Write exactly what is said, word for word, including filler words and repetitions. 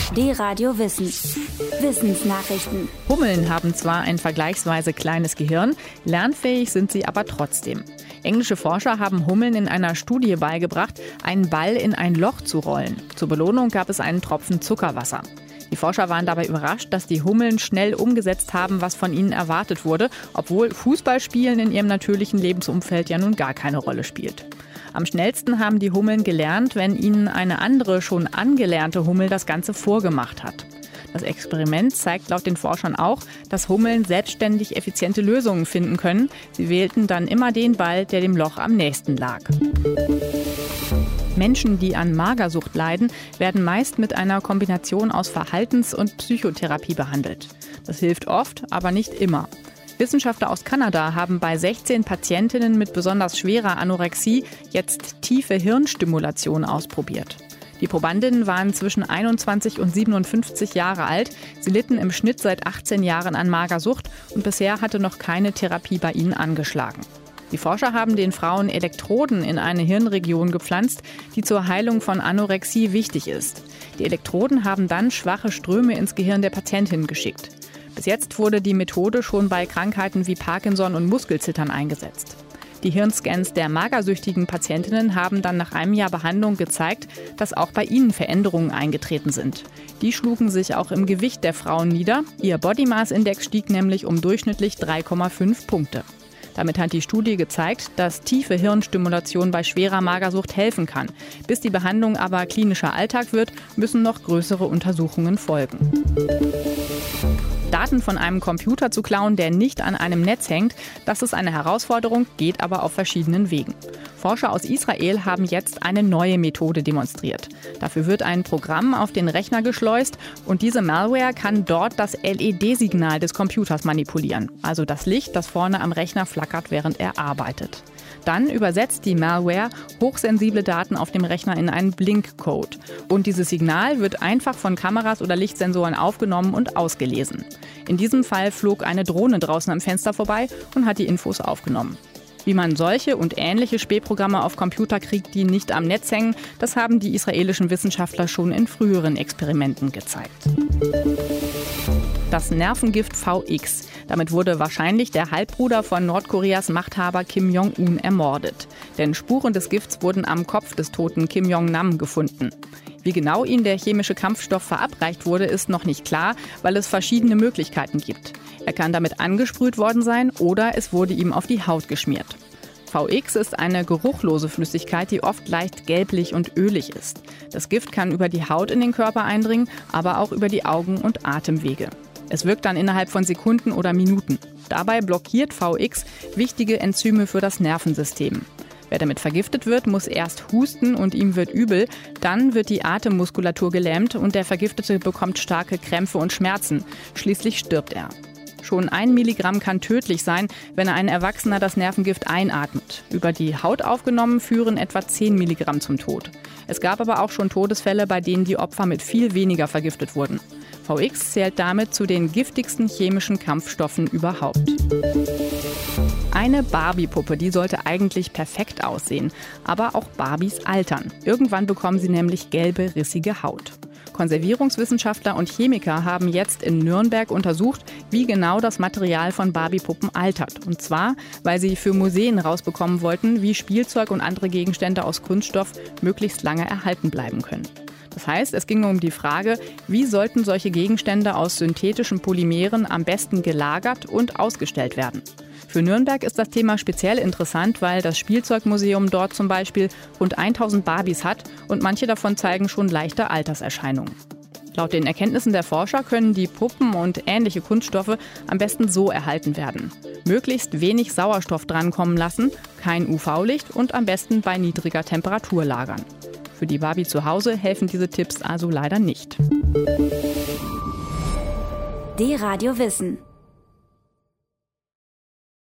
D-Radio Wissen. Wissensnachrichten. Hummeln haben zwar ein vergleichsweise kleines Gehirn, lernfähig sind sie aber trotzdem. Englische Forscher haben Hummeln in einer Studie beigebracht, einen Ball in ein Loch zu rollen. Zur Belohnung gab es einen Tropfen Zuckerwasser. Die Forscher waren dabei überrascht, dass die Hummeln schnell umgesetzt haben, was von ihnen erwartet wurde, obwohl Fußballspielen in ihrem natürlichen Lebensumfeld ja nun gar keine Rolle spielt. Am schnellsten haben die Hummeln gelernt, wenn ihnen eine andere, schon angelernte Hummel das Ganze vorgemacht hat. Das Experiment zeigt laut den Forschern auch, dass Hummeln selbstständig effiziente Lösungen finden können. Sie wählten dann immer den Ball, der dem Loch am nächsten lag. Menschen, die an Magersucht leiden, werden meist mit einer Kombination aus Verhaltens- und Psychotherapie behandelt. Das hilft oft, aber nicht immer. Wissenschaftler aus Kanada haben bei sechzehn Patientinnen mit besonders schwerer Anorexie jetzt tiefe Hirnstimulation ausprobiert. Die Probandinnen waren zwischen einundzwanzig und siebenundfünfzig Jahre alt. Sie litten im Schnitt seit achtzehn Jahren an Magersucht und bisher hatte noch keine Therapie bei ihnen angeschlagen. Die Forscher haben den Frauen Elektroden in eine Hirnregion gepflanzt, die zur Heilung von Anorexie wichtig ist. Die Elektroden haben dann schwache Ströme ins Gehirn der Patientin geschickt. Bis jetzt wurde die Methode schon bei Krankheiten wie Parkinson und Muskelzittern eingesetzt. Die Hirnscans der magersüchtigen Patientinnen haben dann nach einem Jahr Behandlung gezeigt, dass auch bei ihnen Veränderungen eingetreten sind. Die schlugen sich auch im Gewicht der Frauen nieder. Ihr Body Mass Index stieg nämlich um durchschnittlich drei Komma fünf Punkte. Damit hat die Studie gezeigt, dass tiefe Hirnstimulation bei schwerer Magersucht helfen kann. Bis die Behandlung aber klinischer Alltag wird, müssen noch größere Untersuchungen folgen. Daten von einem Computer zu klauen, der nicht an einem Netz hängt, das ist eine Herausforderung, geht aber auf verschiedenen Wegen. Forscher aus Israel haben jetzt eine neue Methode demonstriert. Dafür wird ein Programm auf den Rechner geschleust und diese Malware kann dort das L E D-Signal des Computers manipulieren, also das Licht, das vorne am Rechner flackert, während er arbeitet. Dann übersetzt die Malware hochsensible Daten auf dem Rechner in einen Blinkcode. Und dieses Signal wird einfach von Kameras oder Lichtsensoren aufgenommen und ausgelesen. In diesem Fall flog eine Drohne draußen am Fenster vorbei und hat die Infos aufgenommen. Wie man solche und ähnliche Spähprogramme auf Computer kriegt, die nicht am Netz hängen, das haben die israelischen Wissenschaftler schon in früheren Experimenten gezeigt. Das Nervengift V X. Damit wurde wahrscheinlich der Halbbruder von Nordkoreas Machthaber Kim Jong-un ermordet. Denn Spuren des Gifts wurden am Kopf des toten Kim Jong-nam gefunden. Wie genau ihm der chemische Kampfstoff verabreicht wurde, ist noch nicht klar, weil es verschiedene Möglichkeiten gibt. Er kann damit angesprüht worden sein oder es wurde ihm auf die Haut geschmiert. V X ist eine geruchlose Flüssigkeit, die oft leicht gelblich und ölig ist. Das Gift kann über die Haut in den Körper eindringen, aber auch über die Augen- und Atemwege. Es wirkt dann innerhalb von Sekunden oder Minuten. Dabei blockiert V X wichtige Enzyme für das Nervensystem. Wer damit vergiftet wird, muss erst husten und ihm wird übel. Dann wird die Atemmuskulatur gelähmt und der Vergiftete bekommt starke Krämpfe und Schmerzen. Schließlich stirbt er. Schon ein Milligramm kann tödlich sein, wenn ein Erwachsener das Nervengift einatmet. Über die Haut aufgenommen führen etwa zehn Milligramm zum Tod. Es gab aber auch schon Todesfälle, bei denen die Opfer mit viel weniger vergiftet wurden. V X zählt damit zu den giftigsten chemischen Kampfstoffen überhaupt. Eine Barbie-Puppe, die sollte eigentlich perfekt aussehen. Aber auch Barbies altern. Irgendwann bekommen sie nämlich gelbe, rissige Haut. Konservierungswissenschaftler und Chemiker haben jetzt in Nürnberg untersucht, wie genau das Material von Barbie-Puppen altert. Und zwar, weil sie für Museen rausbekommen wollten, wie Spielzeug und andere Gegenstände aus Kunststoff möglichst lange erhalten bleiben können. Das heißt, es ging um die Frage, wie sollten solche Gegenstände aus synthetischen Polymeren am besten gelagert und ausgestellt werden. Für Nürnberg ist das Thema speziell interessant, weil das Spielzeugmuseum dort zum Beispiel rund tausend Barbies hat und manche davon zeigen schon leichte Alterserscheinungen. Laut den Erkenntnissen der Forscher können die Puppen und ähnliche Kunststoffe am besten so erhalten werden. Möglichst wenig Sauerstoff drankommen lassen, kein U V-Licht und am besten bei niedriger Temperatur lagern. Für die Barbie zu Hause helfen diese Tipps also leider nicht. D-Radio Wissen.